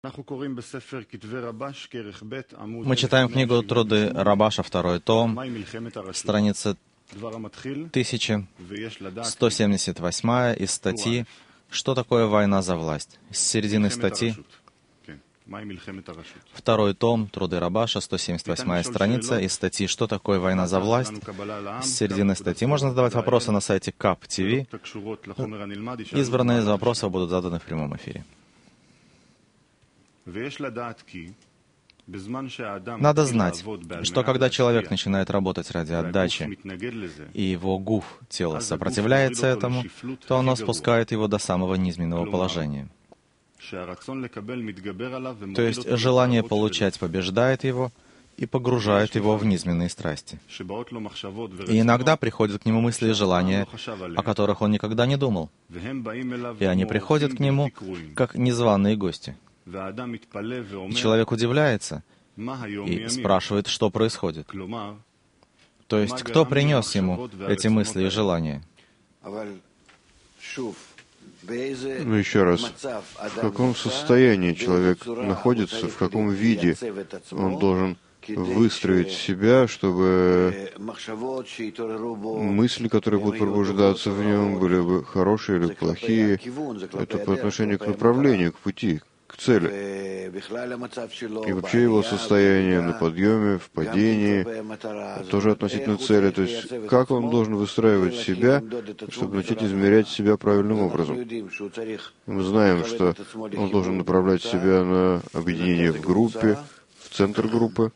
Мы читаем книгу «Труды Рабаша», второй том, страница 1178 из статьи «Что такое война за власть?» С середины статьи. Второй том, «Труды Рабаша», 178 страница из статьи «Что такое война за власть?» С середины статьи. Можно задавать вопросы на сайте КАП ТВ. Избранные из вопросов будут заданы в прямом эфире. Надо знать, что когда человек начинает работать ради отдачи, и его гуф, тело, сопротивляется этому, то оно спускает его до самого низменного положения. То есть желание получать побеждает его и погружает его в низменные страсти. И иногда приходят к нему мысли и желания, о которых он никогда не думал. И они приходят к нему как незваные гости. И человек удивляется и спрашивает, что происходит. То есть, кто принес ему эти мысли и желания? Ну, еще раз, в каком состоянии человек находится, в каком виде он должен выстроить себя, чтобы мысли, которые будут пробуждаться в нем, были бы хорошие или плохие. Это по отношению к направлению, к пути, к цели. И вообще его состояние на подъеме, в падении, тоже относительно цели. То есть, как он должен выстраивать себя, чтобы начать измерять себя правильным образом. Мы знаем, что он должен направлять себя на объединение в группе, в центр группы.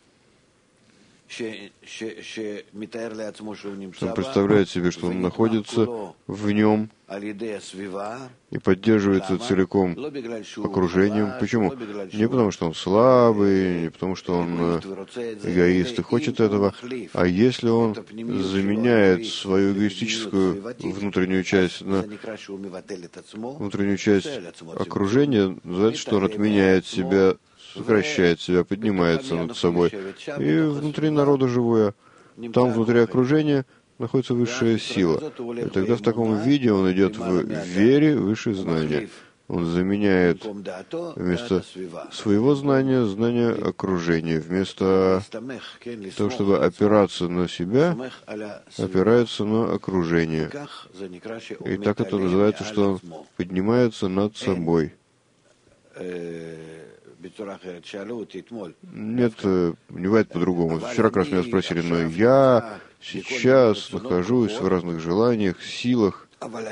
Он представляет себе, что он находится в нем и поддерживается целиком окружением. Почему? Не потому, что он слабый, не потому, что он эгоист и хочет этого, а если он заменяет свою эгоистическую внутреннюю часть на внутреннюю часть окружения, называется, что он отменяет себя, сокращает себя, поднимается над собой. И внутри народа живое, там внутри окружения находится высшая сила. И тогда в таком виде он идет в вере высшее знание. Он заменяет вместо своего знания, знание окружения. Вместо того, чтобы опираться на себя, опирается на окружение. И так это называется, что он поднимается над собой. Нет, не бывает по-другому. Вчера как раз меня спросили, но я сейчас нахожусь в разных желаниях, силах,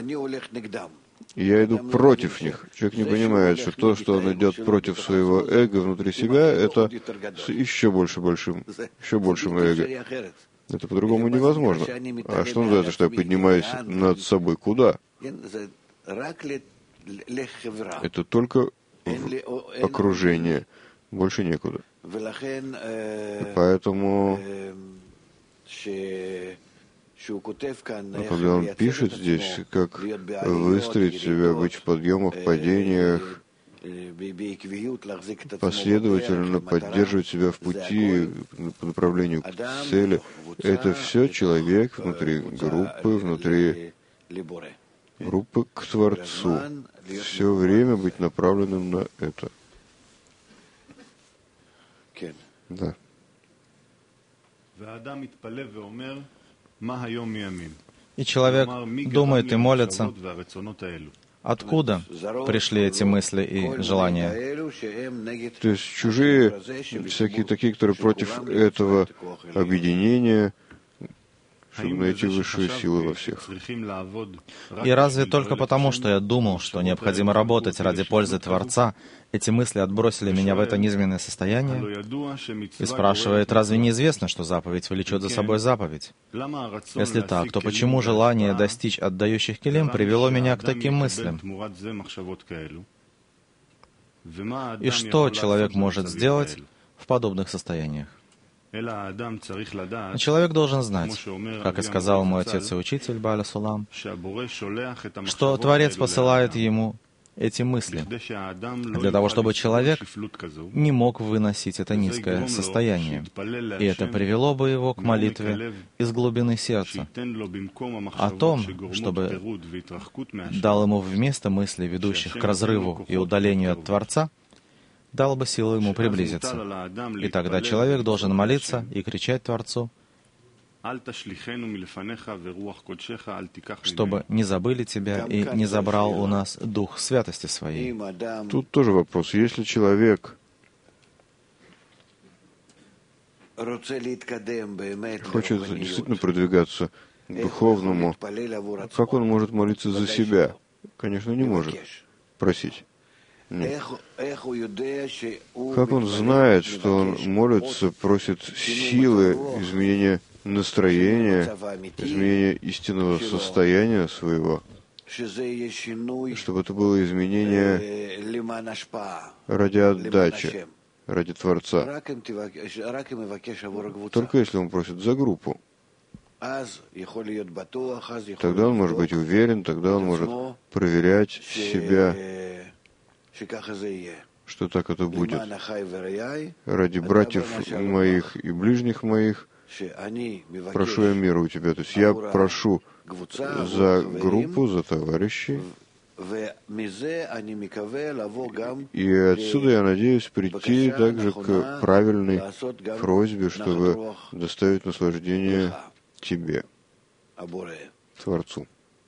и я иду против них. Человек не понимает, что то, что он идет против своего эго внутри себя, это с еще большим эго. Это по-другому невозможно. А что называется, что я поднимаюсь над собой? Куда? Это только в окружение. Больше некуда. И поэтому, когда он пишет здесь, как выстроить себя, быть в подъемах, падениях, последовательно поддерживать себя в пути по направлению к цели, это все человек внутри группы к Творцу. Все время быть направленным на это. Да. И человек думает и молится, откуда пришли эти мысли и желания. То есть чужие, всякие такие, которые против этого объединения, чтобы найти высшую силу во всех. И разве только потому, что я думал, что необходимо работать ради пользы Творца, эти мысли отбросили меня в это низменное состояние? И спрашивает, разве неизвестно, что заповедь влечет за собой заповедь? Если так, то почему желание достичь отдающих келим привело меня к таким мыслям? И что человек может сделать в подобных состояниях? Человек должен знать, как и сказал мой отец и учитель Бааля Сулам, что Творец посылает ему эти мысли для того, чтобы человек не мог выносить это низкое состояние. И это привело бы его к молитве из глубины сердца о том, чтобы дал ему вместо мыслей, ведущих к разрыву и удалению от Творца, дал бы силу ему приблизиться. И тогда человек должен молиться и кричать Творцу, чтобы не забыли Тебя и не забрал у нас Дух Святости Своей. Тут тоже вопрос. Если человек хочет действительно продвигаться к духовному, как он может молиться за себя? Конечно, не может просить. Нет. Как он знает, что он молится, просит силы, изменения настроения, изменения истинного состояния своего, чтобы это было изменение ради отдачи, ради Творца. Только если он просит за группу, тогда он может быть уверен, тогда он может проверять себя, что так это будет. Ради братьев моих и ближних моих прошу я мира у тебя. То есть я прошу за группу, за товарищей. И отсюда я надеюсь прийти также к правильной просьбе, чтобы доставить наслаждение Тебе, Творцу.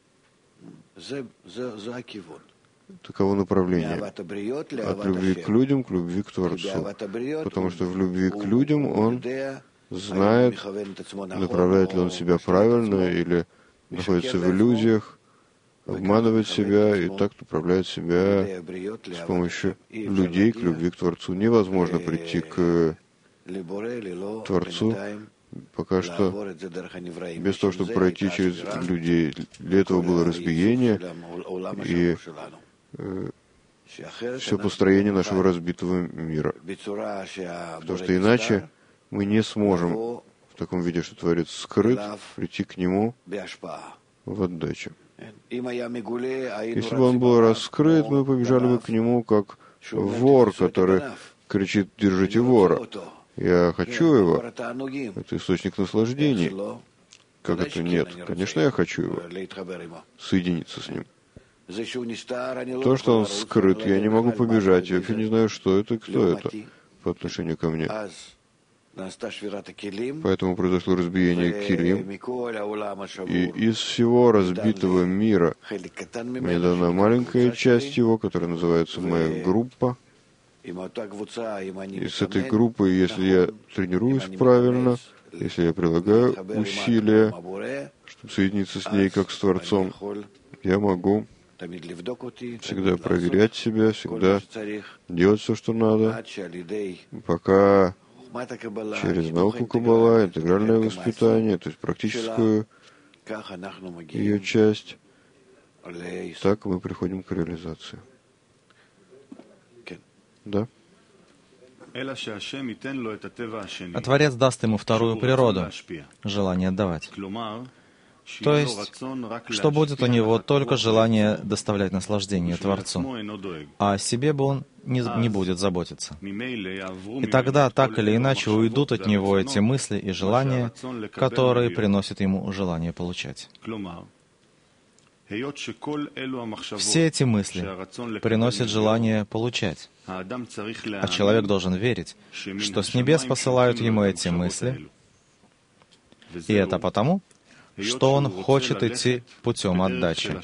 Таково направление. От любви к людям к любви к Творцу. Потому что в любви к людям он знает, направляет ли он себя правильно или находится в иллюзиях, обманывает себя и так направляет себя с помощью людей к любви к Творцу. Невозможно прийти к Творцу пока что без того, чтобы пройти через людей. Для этого было разбиение и все построение нашего разбитого мира. Потому что иначе мы не сможем в таком виде, что Творец скрыт, прийти к Нему в отдачу. Если бы он был раскрыт, мы побежали бы к Нему, как вор, который кричит: «Держите вора! Я хочу его!» Это источник наслаждений. Как это нет? Конечно, я хочу его. Соединиться с ним. То, что он скрыт, я не могу побежать. Я вообще не знаю, что это и кто это по отношению ко мне. Поэтому произошло разбиение килим. И из всего разбитого мира мне дана маленькая часть его, которая называется моя группа. И с этой группой, если я тренируюсь правильно, если я прилагаю усилия, чтобы соединиться с ней как с Творцом, я могу всегда проверять себя, всегда делать все, что надо, пока через науку Каббала, интегральное воспитание, то есть практическую ее часть, так мы приходим к реализации. Да? А Творец даст ему вторую природу, желание давать. То есть, что будет у него только желание доставлять наслаждение Творцу, а о себе бы он не будет заботиться. И тогда, так или иначе, уйдут от него эти мысли и желания, которые приносят ему желание получать. Все эти мысли приносят желание получать, а человек должен верить, что с небес посылают ему эти мысли, и это потому, что он хочет идти путем отдачи.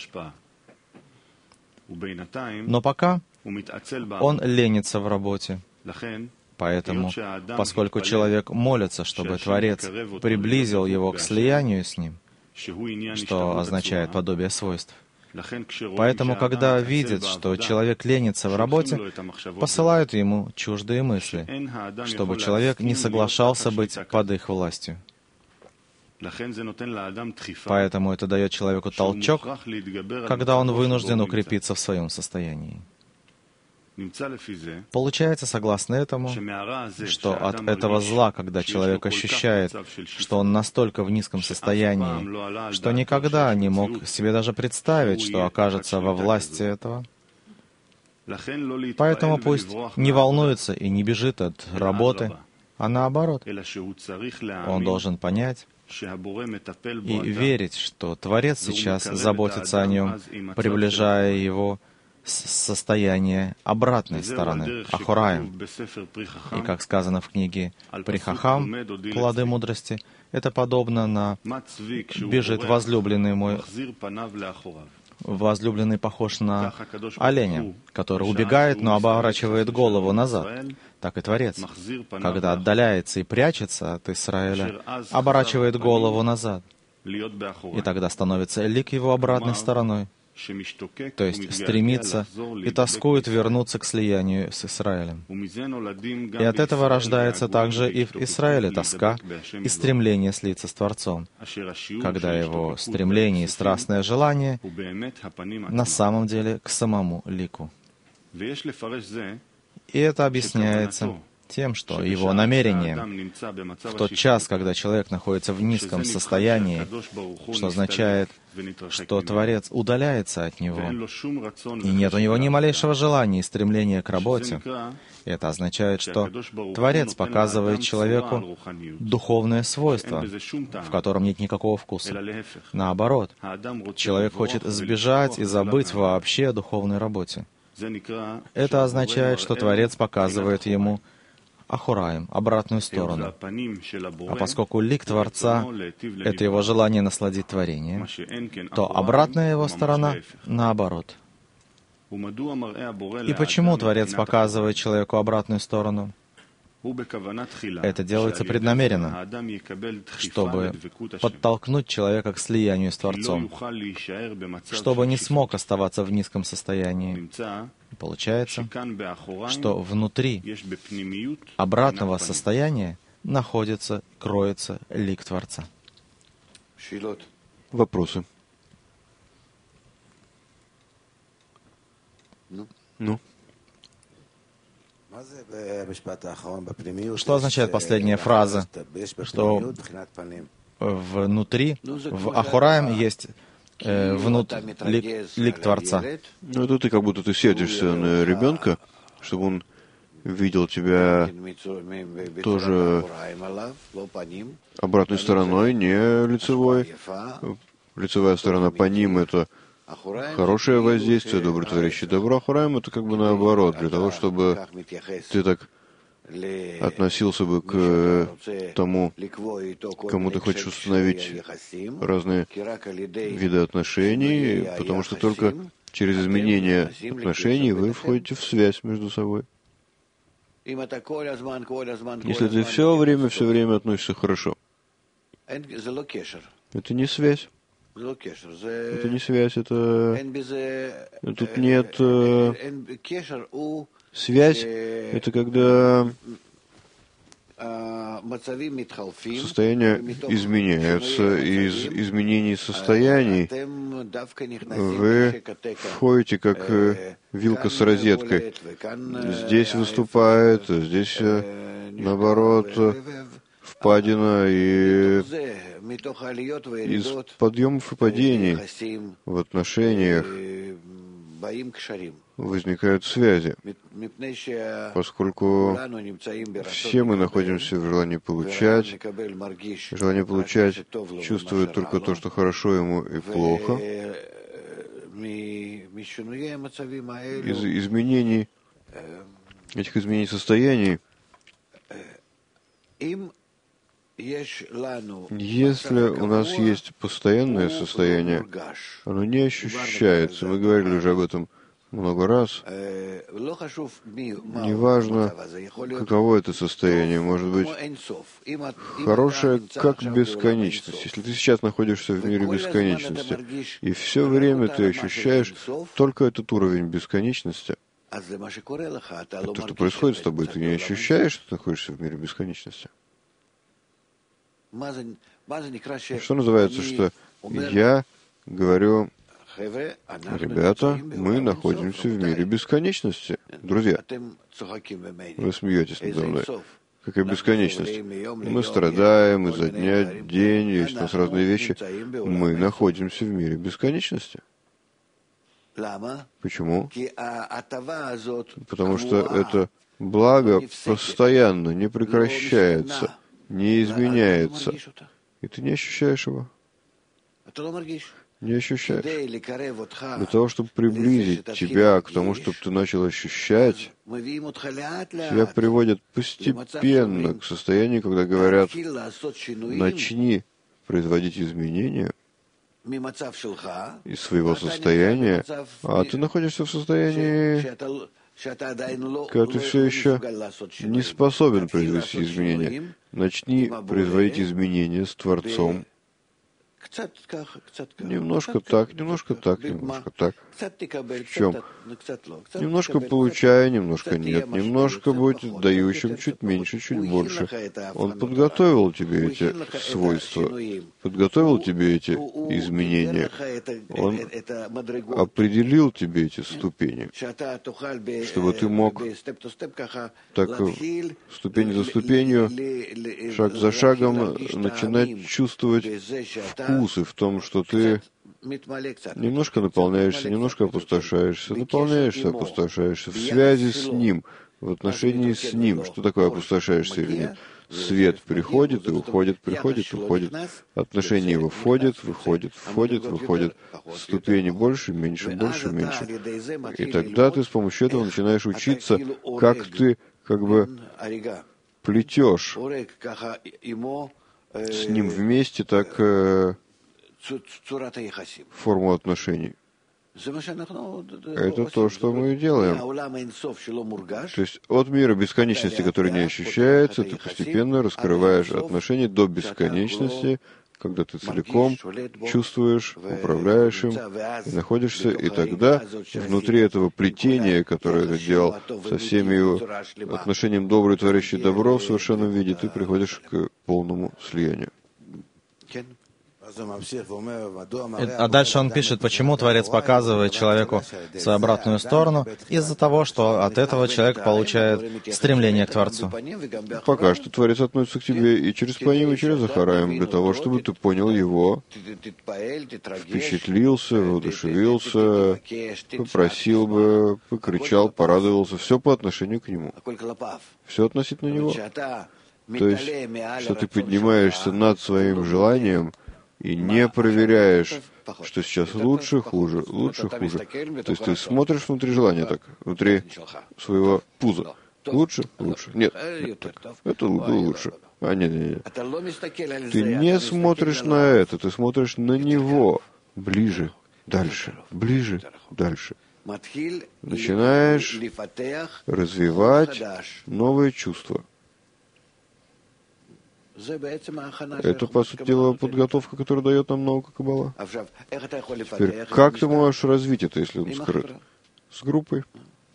Но пока он ленится в работе. Поэтому, поскольку человек молится, чтобы Творец приблизил его к слиянию с ним, что означает подобие свойств, поэтому, когда видит, что человек ленится в работе, посылают ему чуждые мысли, чтобы человек не соглашался быть под их властью. Поэтому это дает человеку толчок, когда он вынужден укрепиться в своем состоянии. Получается, согласно этому, что от этого зла, когда человек ощущает, что он настолько в низком состоянии, что никогда не мог себе даже представить, что окажется во власти этого, поэтому пусть не волнуется и не бежит от работы, а наоборот, он должен понять и верить, что Творец сейчас заботится о нем, приближая его состояние обратной стороны, Ахураим. И как сказано в книге Прихахам, плоды мудрости, это подобно на «бежит возлюбленный мой». Возлюбленный похож на оленя, который убегает, но оборачивает голову назад. Так и Творец, когда отдаляется и прячется от Израиля, оборачивает голову назад. И тогда становится лик его обратной стороной. То есть стремится и тоскует вернуться к слиянию с Израилем. И от этого рождается также и в Израиле тоска и стремление слиться с Творцом, когда его стремление и страстное желание на самом деле к самому лику. И это объясняется тем, что его намерение в тот час, когда человек находится в низком состоянии, что означает, что Творец удаляется от него, и нет у него ни малейшего желания и стремления к работе. Это означает, что Творец показывает человеку духовное свойство, в котором нет никакого вкуса. Наоборот, человек хочет сбежать и забыть вообще о духовной работе. Это означает, что Творец показывает ему Ахураим, обратную сторону. А поскольку лик Творца — это его желание насладить творение, то обратная его сторона — наоборот. И почему Творец показывает человеку обратную сторону? Это делается преднамеренно, чтобы подтолкнуть человека к слиянию с Творцом, чтобы не смог оставаться в низком состоянии. И получается, что внутри обратного состояния находится, кроется лик Творца. Вопросы? Ну? Что означает последняя фраза, что внутри, в Ахураим есть лик Творца? Ну, это ты как будто ты сердишься на ребенка, чтобы он видел тебя тоже обратной стороной, не лицевой. Лицевая сторона по ним — это хорошее воздействие, доброе творящее добро. Ахураим — это как бы наоборот, для того, чтобы ты так относился бы к тому, кому ты хочешь установить разные виды отношений, потому что только через изменение отношений вы входите в связь между собой. Если ты все время относишься хорошо, это не связь. Это не связь, это... Тут нет... Связь — это когда состояние изменяется, и из изменений состояний вы входите как вилка с розеткой. Здесь выступает, здесь, наоборот, впадина, и из подъемов и падений в отношениях возникают связи, поскольку все мы находимся в желании получать. Желание получать чувствует только то, что хорошо ему и плохо. Из изменений, этих изменений состояний, если у нас есть постоянное состояние, оно не ощущается. Мы говорили уже об этом много раз. Неважно, каково это состояние, может быть хорошее, как бесконечность. Если ты сейчас находишься в мире бесконечности, и все время ты ощущаешь только этот уровень бесконечности, то, что происходит с тобой, ты не ощущаешь, что ты находишься в мире бесконечности. Что называется, что я говорю: ребята, мы находимся в мире бесконечности. Друзья, вы смеетесь надо мной. Какая бесконечность? Мы страдаем изо дня в день, есть у нас разные вещи. Мы находимся в мире бесконечности. Почему? Потому что это благо постоянно, не прекращается, не изменяется. И ты не ощущаешь его. не ощущаешь. Для того, чтобы приблизить тебя к тому, чтобы ты начал ощущать, тебя приводят постепенно к состоянию, когда говорят, начни производить изменения из своего состояния, а ты находишься в состоянии, когда ты все еще не способен произвести изменения. Начни производить изменения с Творцом. Немножко так, немножко так, немножко так. В чем? Немножко получая, немножко нет. Немножко будь дающим, чуть меньше, чуть больше. Он подготовил тебе эти свойства, подготовил тебе эти изменения. Он определил тебе эти ступени, чтобы ты мог так ступень за ступенью, шаг за шагом начинать чувствовать вкусы в том, что ты немножко наполняешься, немножко опустошаешься, наполняешься, опустошаешься в связи с Ним, в отношении с Ним. Что такое опустошаешься или нет? Свет приходит и уходит, приходит, уходит. Отношения его входят, выходят, входят, выходят. Ступени больше, меньше, больше, меньше. И тогда ты с помощью этого начинаешь учиться, как ты как бы плетешь с ним вместе так форму отношений. Это то, что мы делаем. То есть от мира бесконечности, который не ощущается, ты постепенно раскрываешь отношения до бесконечности, когда ты целиком чувствуешь, управляешь им, и находишься, и тогда внутри этого плетения, которое ты делал со всеми его отношением добрый, творящий добро в совершенном виде, ты приходишь к полному слиянию. А дальше он пишет, почему Творец показывает человеку свою обратную сторону, из-за того, что от этого человек получает стремление к Творцу. Пока что Творец относится к тебе и через Паним, и через Ахараим, для того, чтобы ты понял его, впечатлился, воодушевился, попросил бы, покричал, порадовался, все по отношению к нему. Все относительно него. То есть, что ты поднимаешься над своим желанием, и не проверяешь, что сейчас лучше, хуже, лучше, хуже. То есть ты смотришь внутри желания так, внутри своего пуза. Лучше, лучше. Нет, так. Это лучше. А, нет. Ты не смотришь на это, ты смотришь на него. Ближе, дальше, ближе, дальше. Начинаешь развивать новые чувства. Это, по сути дела, подготовка, которую дает нам наука Каббала. Теперь, как ты можешь развить это, если он скрыт? С группой.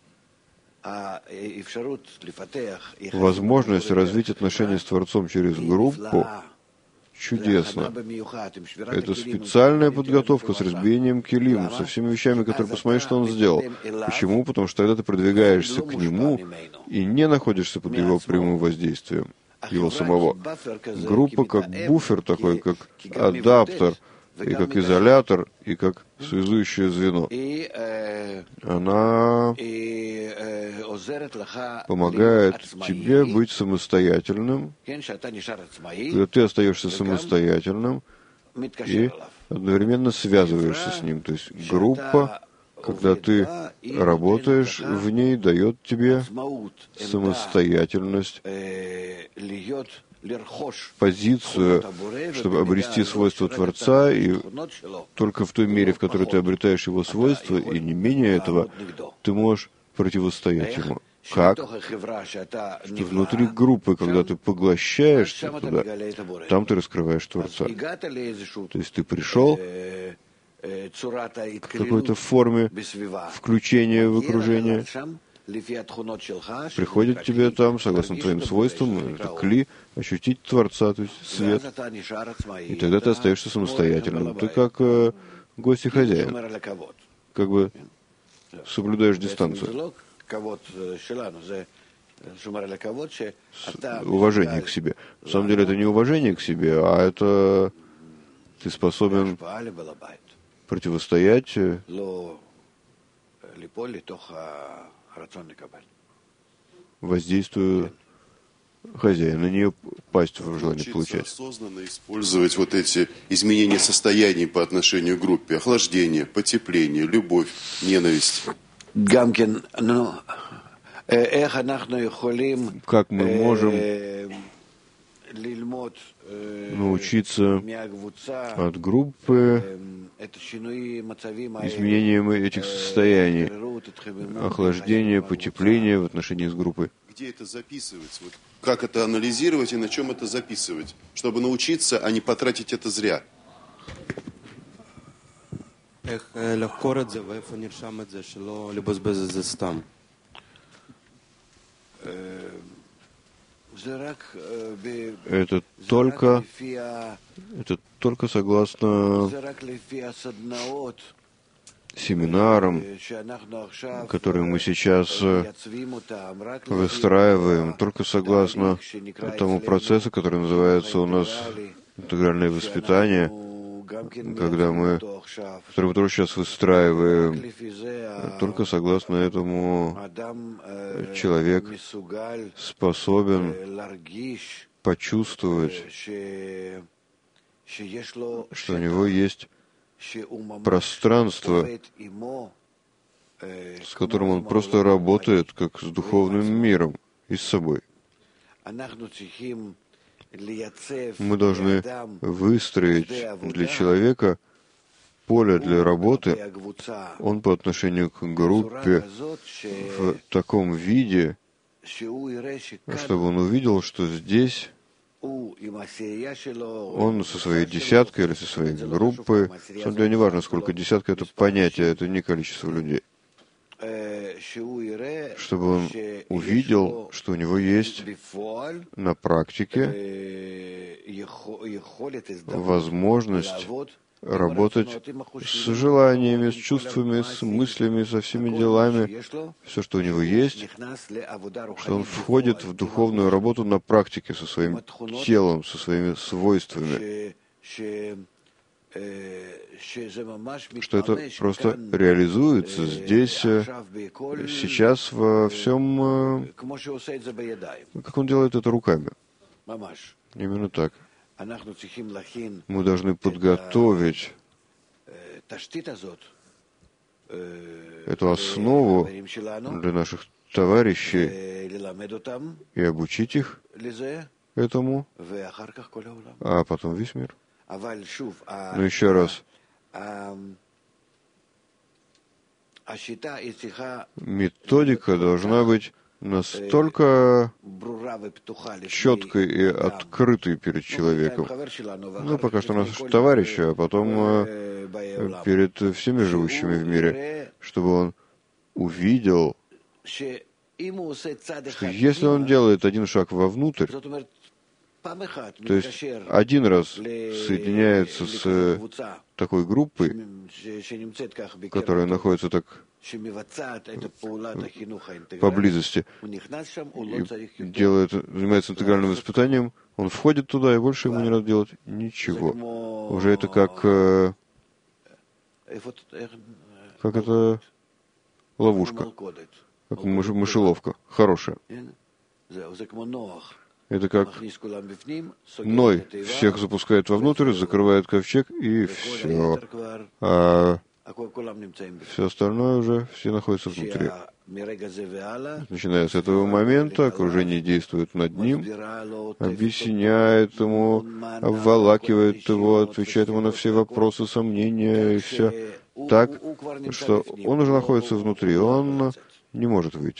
Возможность развить отношения с Творцом через группу чудесно. Это специальная подготовка с разбиением килим, со всеми вещами, которые посмотри, что он сделал. Почему? Потому что тогда ты продвигаешься к нему и не находишься под его прямым воздействием его самого. Группа как буфер такой, как адаптер, и как изолятор, и как связующее звено. Она помогает тебе быть самостоятельным, когда ты остаешься самостоятельным и одновременно связываешься с ним. То есть группа, когда ты работаешь в ней, дает тебе самостоятельность, позицию, чтобы обрести свойства Творца, и только в той мере, в которой ты обретаешь его свойства, и не менее этого, ты можешь противостоять ему. Как? Что внутри группы, когда ты поглощаешься туда, там ты раскрываешь Творца. То есть ты пришел к какой-то форме включения в окружение, приходит тебе там, согласно твоим свойствам, это кли, ощутить Творца, то есть свет, и тогда ты остаешься самостоятельным. Ты как гость и хозяин, как бы соблюдаешь дистанцию. Уважение к себе. На самом деле это не уважение к себе, а это ты способен противостоять воздействию хозяин, на нее пасть в желании получать. Осознанно использовать вот эти изменения состояний по отношению к группе, охлаждение, потепление, любовь, ненависть. Как мы можем научиться от группы изменениям этих состояний, охлаждения, потепления в отношении с группой? Где это записывать? Вот как это анализировать и на чем это записывать? Чтобы научиться, а не потратить это зря. Это только согласно семинарам, которые мы сейчас выстраиваем, только согласно тому процессу, который называется у нас интегральное воспитание, который мы тоже сейчас выстраиваем. Только согласно этому человек способен почувствовать, что у него есть пространство, с которым он просто работает, как с духовным миром и с собой. Мы должны выстроить для человека поле для работы, он по отношению к группе в таком виде, чтобы он увидел, что здесь он со своей десяткой или со своей группой, на самом деле не важно, сколько десятка, это понятие, это не количество людей, чтобы он увидел, что у него есть на практике возможность работать с желаниями, с чувствами, с мыслями, со всеми делами, все, что у него есть, что он входит в духовную работу на практике со своим телом, со своими свойствами, что это просто реализуется здесь, сейчас, во всем, как он делает это руками. Именно так. Мы должны подготовить эту основу для наших товарищей и обучить их этому, а потом весь мир. Но еще раз, методика должна быть настолько четкой и открытой перед человеком. Ну, пока что наши товарищи, а потом перед всеми живущими в мире, чтобы он увидел, что если он делает один шаг вовнутрь, то есть один раз соединяется с такой группой, которая находится так поблизости, и занимается интегральным воспитанием, он входит туда, и больше ему не надо делать ничего. Уже это как это ловушка, как мышеловка, хорошая. Это как Ной всех запускает вовнутрь, закрывает ковчег, и все. А все остальное уже, все находятся внутри. Начиная с этого момента, окружение действует над ним, объясняет ему, обволакивает его, отвечает ему на все вопросы, сомнения, и все так, что он уже находится внутри, он не может выйти.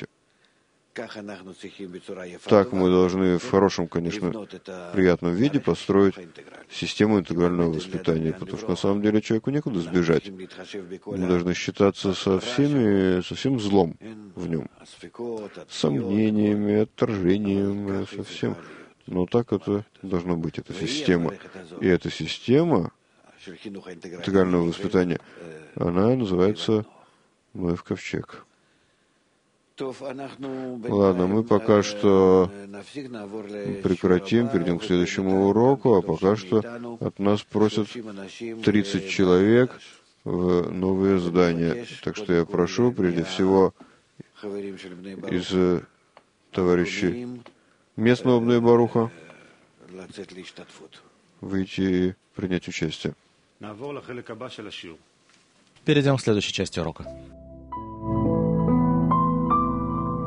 Так мы должны в хорошем, конечно, приятном виде построить систему интегрального воспитания, потому что на самом деле человеку некуда сбежать. Мы должны считаться со всем злом в нем, сомнениями, отторжением, со всем. Но так это должно быть, эта система. И эта система интегрального воспитания, она называется Ноев ковчег. Ладно, мы пока что прекратим, перейдем к следующему уроку, а пока что от нас просят 30 человек в новые здания. Так что я прошу, прежде всего, из товарищей местного Бней Баруха выйти и принять участие. Перейдем к следующей части урока.